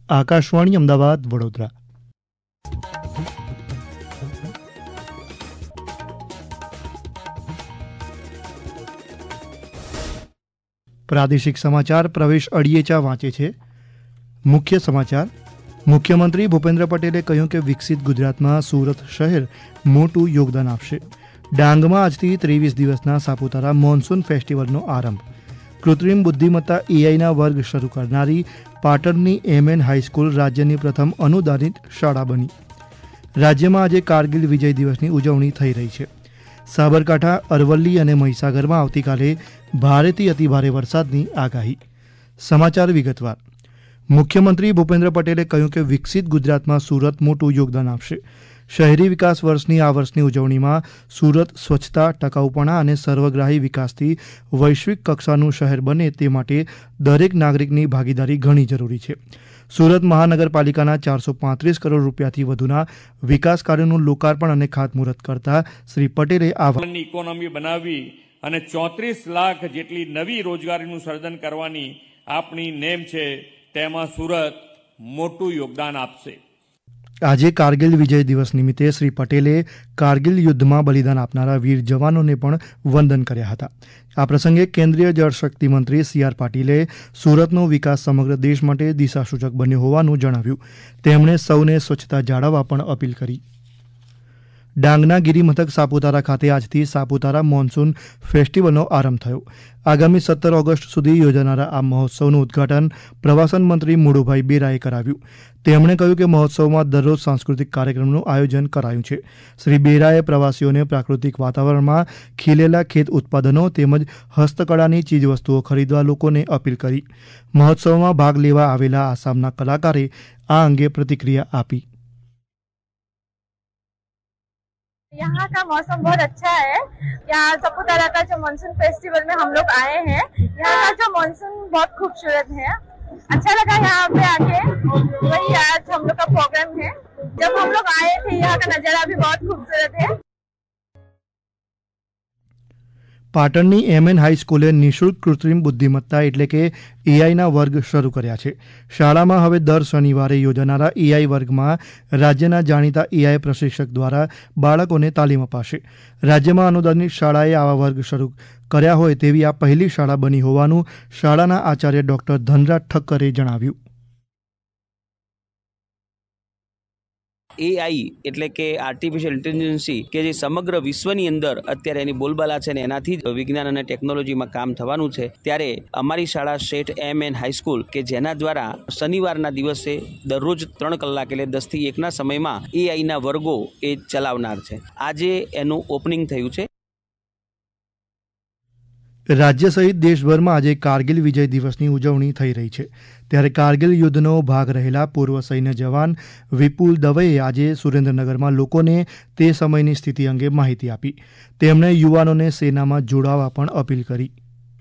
આકાશવાણી અમદાવાદ વડોદરા. પ્રાદેશિક સમાચાર પ્રવેશ અડિયેચા વાંચે છે. મુખ્ય સમાચાર. મુખ્યમંત્રી ભૂપેન્દ્ર પટેલે કહ્યું કે વિકસિત ગુજરાતમાં સુરત શહેર મોટું યોગદાન આપશે. ડાંગમાં આજથી 23 દિવસના સાપુતારા મોન્સૂન ફેસ્ટિવલનો આરંભ. કૃત્રિમ બુદ્ધિમત્તા એઆઈના વર્ગ શરૂ કરનારી પાટણની એમએન હાઈસ્કૂલ રાજ્યની પ્રથમ અનુદાનિત શાળા બની. રાજ્યમાં આજે કારગિલ વિજય દિવસની ઉજવણી થઈ રહી છે. સાબરકાંઠા, અરવલ્લી અને મહીસાગરમાં આવતીકાલે ભારેથી અતિભારે વરસાદની આગાહી. સમાચાર વિગતવાર. મુખ્યમંત્રી ભૂપેન્દ્ર પટેલે કહ્યું કે વિકસિત ગુજરાતમાં સુરત મોટું યોગદાન આપશે. શહેરી વિકાસ વર્ષની આ વર્ષની ઉજવણીમાં સુરત સ્વચ્છતા, ટકાઉપણા અને સર્વગ્રાહી વિકાસથી વૈશ્વિક કક્ષાનું શહેર બને તે માટે દરેક નાગરિકની ભાગીદારી ઘણી જરૂરી છે. સુરત મહાનગરપાલિકાના 435 કરોડ રૂપિયાથી વધુના વિકાસ કાર્યોનું લોકાર્પણ અને ખાતમુહૂર્ત કરતા શ્રી પટેલે આ ઇકોનોમી બનાવી અને 34 લાખ જેટલી નવી રોજગારીનું સર્જન કરવાની આપણી નેમ છે, તેમાં સુરત મોટું યોગદાન આપશે. આજે કારગિલ વિજય દિવસ નિમિત્તે શ્રી પટેલે કારગિલ યુદ્ધમાં બલિદાન આપનારા વીર જવાનોને પણ વંદન કર્યા હતા. આ પ્રસંગે કેન્દ્રીય જળશક્તિ મંત્રી CR પાટીલે સુરતનો વિકાસ સમગ્ર દેશ માટે દિશાસૂચક બન્યો હોવાનું જણાવ્યું. તેમણે સૌને સ્વચ્છતા જાળવવા પણ અપીલ કરી. ડાંગના ગિરિમથક સાપુતારા ખાતે આજથી સાપુતારા મોન્સૂન ફેસ્ટિવલનો આરંભ થયો. આગામી 17 ઓગસ્ટ સુધી યોજાનારા આ મહોત્સવનું ઉદ્ઘાટન પ્રવાસન મંત્રી મુળુભાઈ બેરાએ કરાવ્યું. તેમણે કહ્યું કે મહોત્સવમાં દરરોજ સાંસ્કૃતિક કાર્યક્રમનું આયોજન કરાયું છે. શ્રી બેરાએ પ્રવાસીઓને પ્રાકૃતિક વાતાવરણમાં ખીલેલા ખેત ઉત્પાદનો તેમજ હસ્તકળાની ચીજવસ્તુઓ ખરીદવા લોકોને અપીલ કરી. મહોત્સવમાં ભાગ લેવા આવેલા આસામના કલાકારે આ અંગે પ્રતિક્રિયા આપી. यहाँ का मौसम बहुत अच्छा है. यहाँ सापुतारा का जो मानसून फेस्टिवल में हम लोग आए हैं, यहाँ का जो मानसून बहुत खूबसूरत है. अच्छा लगा यहाँ पे आके. वही आज हम लोग का प्रोग्राम है. जब हम लोग आए थे यहाँ का नजारा भी बहुत खूबसूरत है. પાટણની એમએન હાઈસ્કૂલે નિઃશુલ્ક કૃત્રિમ બુદ્ધિમત્તા એટલે કે એઆઈના વર્ગ શરૂ કર્યા છે. શાળામાં હવે દર શનિવારે યોજાનારા એઆઈ વર્ગમાં રાજ્યના જાણીતા એઆઈ પ્રશિક્ષક દ્વારા બાળકોને તાલીમ અપાશે. રાજ્યમાં અનુદાનિત શાળાએ આવા વર્ગ શરૂ કર્યા હોય તેવી આ પહેલી શાળા બની હોવાનું શાળાના આચાર્ય ડોક્ટર ધનરાજ ઠક્કરે જણાવ્યું. AI એટલે કે આર્ટિફિશિયલ ઇન્ટેલિજન્સી કે જે સમગ્ર વિશ્વની અંદર અત્યારે એની બોલબાલા છે ને એનાથી જ વિજ્ઞાન અને ટેકનોલોજીમાં કામ થવાનું છે. ત્યારે અમારી શાળા શેઠ એમએન હાઈસ્કૂલ કે જેના દ્વારા શનિવારના દિવસે દરરોજ 3 કલાક એટલે 10 થી 1ના સમયમાં AIના વર્ગો એ ચલાવનાર છે. આજે એનું ઓપનિંગ થયું છે. રાજ્ય સહિત દેશભરમાં આજે કારગિલ વિજય દિવસની ઉજવણી થઈ રહી છે. ત્યારે કારગિલ યુદ્ધનો ભાગ રહેલા પૂર્વ સૈન્ય જવાન વિપુલ દવેએ આજે સુરેન્દ્રનગરમાં લોકોને તે સમયની સ્થિતિ અંગે માહિતી આપી. તેમણે યુવાનોને સેનામાં જોડાવા પણ અપીલ કરી.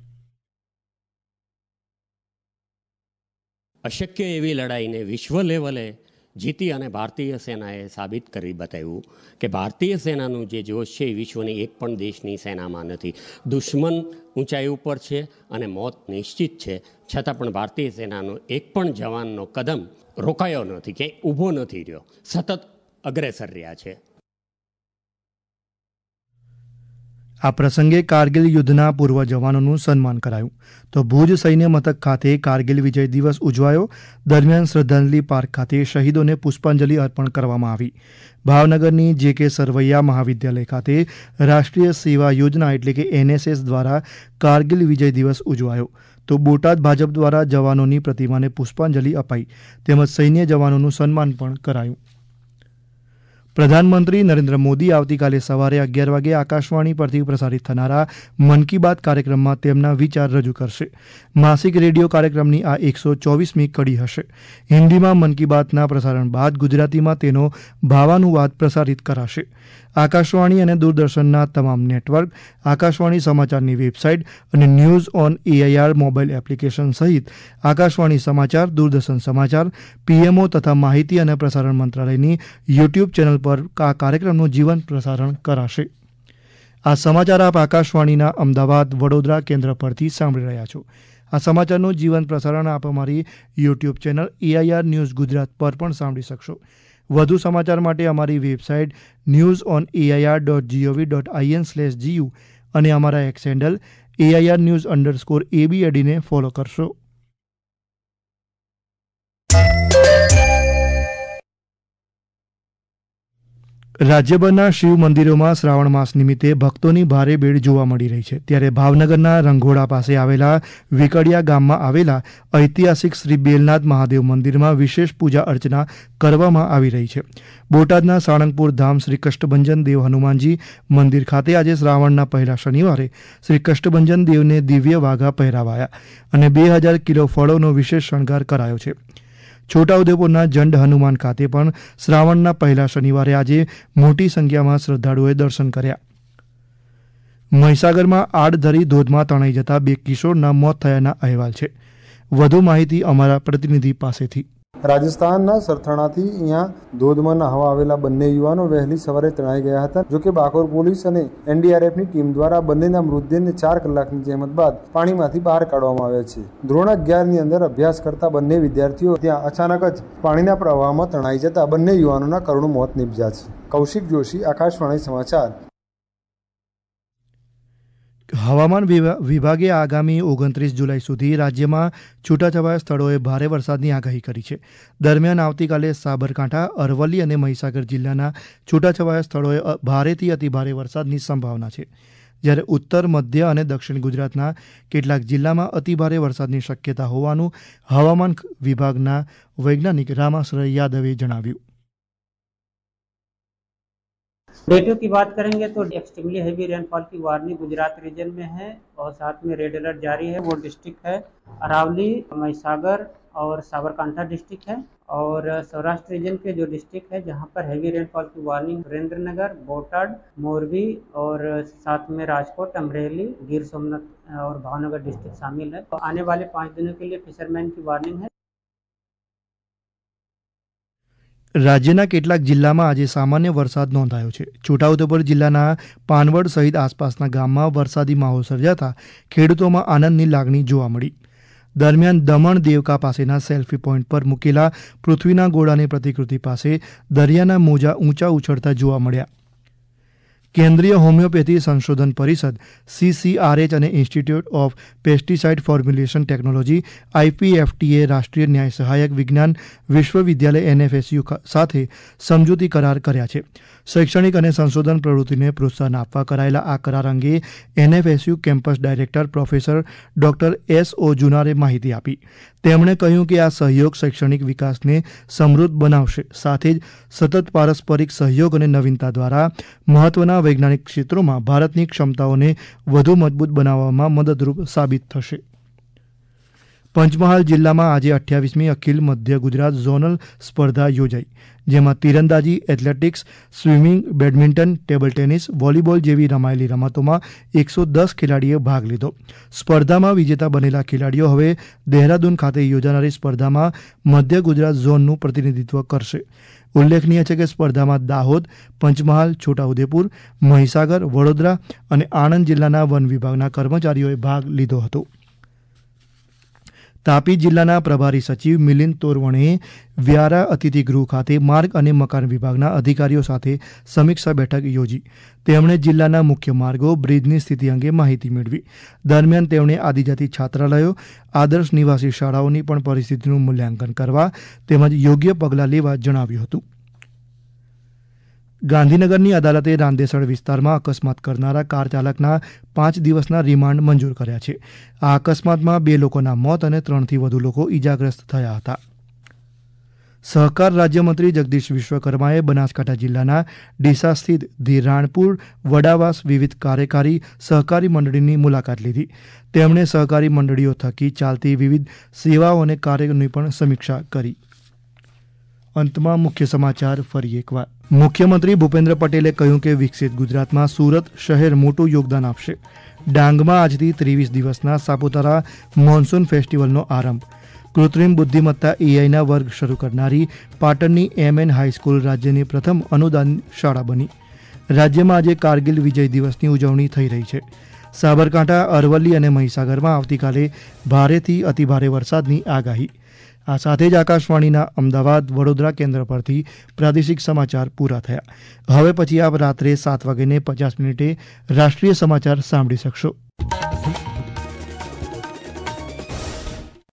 અશક્ય એવી લડાઈને વિશ્વ લેવલે જીતી અને ભારતીય સેનાએ સાબિત કરી બતાવ્યું કે ભારતીય સેનાનું જે જોશ છે એ વિશ્વની એક પણ દેશની સેનામાં નથી. દુશ્મન ઊંચાઈ ઉપર છે અને મોત નિશ્ચિત છે, છતાં પણ ભારતીય સેનાનો એક પણ જવાનનો કદમ રોકાયો નથી કે ઊભો નથી રહ્યો, સતત અગ્રેસર રહ્યા છે. આ પ્રસંગે કારગિલ યુદ્ધના પૂર્વ જવાનોનું સન્માન કરાયું. તો ભુજ સૈન્ય મથક ખાતે કારગિલ વિજય દિવસ ઉજવાયો. દરમિયાન શ્રદ્ધાંજલિ પાર્ક ખાતે શહીદોને પુષ્પાંજલિ અર્પણ કરવામાં આવી. ભાવનગરની JK સરવૈયા મહાવિદ્યાલય ખાતે રાષ્ટ્રીય સેવા યોજના એટલે કે NSS દ્વારા કારગિલ વિજય દિવસ ઉજવાયો. તો બોટાદ ભાજપ દ્વારા જવાનોની પ્રતિમાને પુષ્પાંજલિ અપાઈ તેમજ સૈન્ય જવાનોનું સન્માન પણ કરાયું. પ્રધાનમંત્રી નરેન્દ્ર મોદી આવતીકાલે સવારે 11 વાગે આકાશવાણી પરથી પ્રસારિત થનારા મન કી બાત કાર્યક્રમમાં તેમના વિચાર રજૂ કરશે. માસિક રેડિયો કાર્યક્રમની આ 124મી કડી હશે. હિન્દીમાં મન કી બાતના પ્રસારણ બાદ ગુજરાતીમાં તેનો ભાવાનુવાદ પ્રસારિત કરાશે. આકાશવાણી અને દૂરદર્શનના તમામ નેટવર્ક, આકાશવાણી સમાચારની વેબસાઇટ અને news on AIR mobile application સહિત આકાશવાણી સમાચાર, દૂરદર્શન સમાચાર, PMO તથા માહિતી અને પ્રસારણ મંત્રાલયની YouTube ચેનલ પર આ કાર્યક્રમનું જીવંત પ્રસારણ કરાશે. આ સમાચાર આપ આકાશવાણીના અમદાવાદ, વડોદરા કેન્દ્ર પરથી સાંભળી રહ્યા છો. આ સમાચારનું જીવંત પ્રસારણ આપ અમારી YouTube channel AIR news Gujarat પર પણ સાંભળી શકશો. વધુ સમાચાર માટે અમારી વેબસાઇટ newsonair.gov.in/gu અને અમારા એક્સ હેન્ડલ AIR_news_ABAD ને ફોલો કરશો. રાજ્યભરના શિવ મંદિરોમાં શ્રાવણ માસ નિમિત્તે ભક્તોની ભારે ભીડ જોવા મળી રહી છે. ત્યારે ભાવનગરના રંઘોડા પાસે આવેલા વિકડિયા ગામમાં આવેલા ઐતિહાસિક શ્રી બેલનાથ મહાદેવ મંદિરમાં વિશેષ પૂજા અર્ચના કરવામાં આવી રહી છે. બોટાદના સાળંગપુર ધામ શ્રી કષ્ટભંજન દેવ હનુમાનજી મંદિર ખાતે આજે શ્રાવણના પહેલા શનિવારે શ્રી કષ્ટભંજન દેવને દિવ્ય વાઘા પહેરાવાયા અને 2000 કિલો ફળોનો વિશેષ શણગાર કરાયો છે. છોટાઉદેપુરના જંડ હનુમાન ખાતે પણ શ્રાવણના પહેલા શનિવારે આજે મોટી સંખ્યામાં શ્રદ્ધાળુઓએ દર્શન કર્યા. મહીસાગરમાં આડધરી ધોધમાં તણાઈ જતા 2 કિશોરના મોત થયાના અહેવાલ છે. વધુ માહિતી અમારા પ્રતિનિધિ પાસેથી. રાજસ્થાનના સરથાણાથી અહીંયા ધોધમાં નહાવા આવેલા બંને યુવાનો વહેલી સવારે તણાઈ ગયા હતા. જોકે બાકોર પોલીસ અને NDRFની ટીમ દ્વારા બંનેના મૃતદેહને 4 કલાકની જહેમત બાદ પાણીમાંથી બહાર કાઢવામાં આવ્યા છે. ધોરણ 11ની અંદર અભ્યાસ કરતા બંને વિદ્યાર્થીઓ ત્યાં અચાનક જ પાણીના પ્રવાહમાં તણાઈ જતા બંને યુવાનોના કરુણ મોત નીપજ્યા છે. કૌશિક જોશી, આકાશવાણી સમાચાર. હવામાન વિભાગે આગામી 29 જુલાઈ સુધી રાજ્યમાં છૂટાછવાયા સ્થળોએ ભારે વરસાદની આગાહી કરી છે. દરમિયાન આવતીકાલે સાબરકાંઠા, અરવલ્લી અને મહીસાગર જિલ્લાના છૂટાછવાયા સ્થળોએ ભારેથી અતિભારે વરસાદની સંભાવના છે. જ્યારે ઉત્તર, મધ્ય અને દક્ષિણ ગુજરાતના કેટલાક જિલ્લામાં અતિભારે વરસાદની શક્યતા હોવાનું હવામાન વિભાગના વૈજ્ઞાનિક રામાશ્રય યાદવે જણાવ્યું. डेटों की बात करेंगे तो एक्सट्रीमली हैवी रेनफॉल की वार्निंग गुजरात रीजन में है और साथ में रेड अलर्ट जारी है. वो डिस्ट्रिक्ट है अरावली, महीसागर और साबरकांठा डिस्ट्रिक्ट है. और सौराष्ट्र रीजन के जो डिस्ट्रिक्ट है जहां पर हैवी रेनफॉल की वार्निंग सुरेंद्रनगर, बोटाड, मोरबी और साथ में राजकोट, अमरेली, गिर सोमनाथ और भावनगर डिस्ट्रिक्ट शामिल है. तो आने वाले 5 दिनों के लिए फिशरमैन की वार्निंग है. રાજ્યના કેટલાક જિલ્લામાં આજે સામાન્ય વરસાદ નોંધાયો છે. છોટાઉદેપુર જિલ્લાના પાનવડ સહિત આસપાસના ગામમાં વરસાદી માહોલ સર્જાતા ખેડૂતોમાં આનંદની લાગણી જોવા મળી. દરમિયાન દમણ દેવકા પાસેના સેલ્ફી પોઈન્ટ પર મૂકેલા પૃથ્વીના ગોળાની પ્રતિકૃતિ પાસે દરિયાના મોજા ઊંચા ઉછળતા જોવા મળ્યા. કેન્દ્રીય હોમિયોપેથી સંશોધન પરિષદ CCRH અને institute of pesticide formulation technology IPFTએ રાષ્ટ્રીય ન્યાય સહાયક વિજ્ઞાન વિશ્વવિદ્યાલય NFSU સાથે સમજૂતી કરાર કર્યા છે. શૈક્ષણિક અને સંશોધન પ્રવૃત્તિને પ્રોત્સાહન આપવા કરાયેલા આ કરાર અંગે NFSU campus director professor doctor S.O. Junare માહિતી આપી. તેમણે કહ્યું કે આ સહયોગ શૈક્ષણિક વિકાસને સમૃદ્ધ બનાવશે, સાથે જ સતત પારસ્પરિક સહયોગ અને નવીનતા દ્વારા મહત્વના વૈજ્ઞાનિક ક્ષેત્રોમાં ભારતની ક્ષમતાઓને વધુ મજબૂત બનાવવામાં મદદરૂપ સાબિત થશે. પંચમહાલ જિલ્લામાં આજે 28મી અખિલ મધ્ય ગુજરાત ઝોનલ સ્પર્ધા યોજાઈ, જેમાં તીરંદાજી, athletics, swimming, badminton, table tennis, volleyball જેવી રમાયેલી રમતોમાં 110 ખેલાડીએ ભાગ લીધો. સ્પર્ધામાં વિજેતા બનેલા ખેલાડીઓ હવે દહેરાદૂન ખાતે યોજાનારી સ્પર્ધામાં મધ્ય ગુજરાત ઝોનનું પ્રતિનિધિત્વ કરશે. ઉલ્લેખનીય છે કે સ્પર્ધામાં દાહોદ, પંચમહાલ, છોટાઉદેપુર, મહીસાગર, વડોદરા અને આણંદ જિલ્લાના વન વિભાગના કર્મચારીઓએ ભાગ લીધો હતો. તાપી જિલ્લાના પ્રભારી સચિવ મિલિંદ તોરવણેએ વ્યારા અતિથિગૃહ ખાતે માર્ગ અને મકાન વિભાગના અધિકારીઓ સાથે સમીક્ષા બેઠક યોજી. તેમણે જિલ્લાના મુખ્ય માર્ગો, બ્રિજની સ્થિતિ અંગે માહિતી મેળવી. દરમિયાન તેમણે આદિજાતિ છાત્રાલયો, આદર્શ નિવાસી શાળાઓની પણ પરિસ્થિતિનું મૂલ્યાંકન કરવા તેમજ યોગ્ય પગલાં લેવા જણાવ્યું હતું. ગાંધીનગરની અદાલતે રાંદેસણ વિસ્તારમાં અકસ્માત કરનારા કાર ચાલકના 5 દિવસના રિમાન્ડ મંજૂર કર્યા છે. આ અકસ્માતમાં 2 લોકોના મોત અને 3થી વધુ લોકો ઇજાગ્રસ્ત થયા હતા. સહકાર રાજ્યમંત્રી જગદીશ વિશ્વકર્માએ બનાસકાંઠા જિલ્લાના ડીસા સ્થિત ધીરાણપુર વડાવાસ વિવિધ કાર્યકારી સહકારી મંડળીની મુલાકાત લીધી. તેમણે સહકારી મંડળીઓ થકી ચાલતી વિવિધ સેવાઓ અને કાર્યોની પણ સમીક્ષા કરી. અંતમાં મુખ્ય સમાચાર ફરી એકવાર. મુખ્યમંત્રી ભૂપેન્દ્ર પટેલે કહ્યું કે વિકસિત ગુજરાતમાં સુરત શહેર મોટું યોગદાન આપશે. ડાંગમાં આજથી 23 દિવસના સાપુતારા મોન્સૂન ફેસ્ટિવલનો આરંભ. કૃત્રિમ બુદ્ધિમત્તા AIના વર્ગ શરૂ કરનારી પાટણની MN હાઈસ્કૂલ રાજ્યની પ્રથમ અનુદાન શાળા બની. રાજ્યમાં આજે કારગિલ વિજય દિવસની ઉજવણી થઈ રહી છે. સાબરકાંઠા, અરવલ્લી અને મહીસાગરમાં આવતીકાલે ભારેથી અતિભારે વરસાદની આગાહી. આ સાથે જ આકાશવાણીના અમદાવાદ, વડોદરા કેન્દ્ર પરથી પ્રાદેશિક સમાચાર પૂરા થયા. હવે પછી આપ રાત્રે 7:50 રાષ્ટ્રીય સમાચાર સાંભળી શકશો.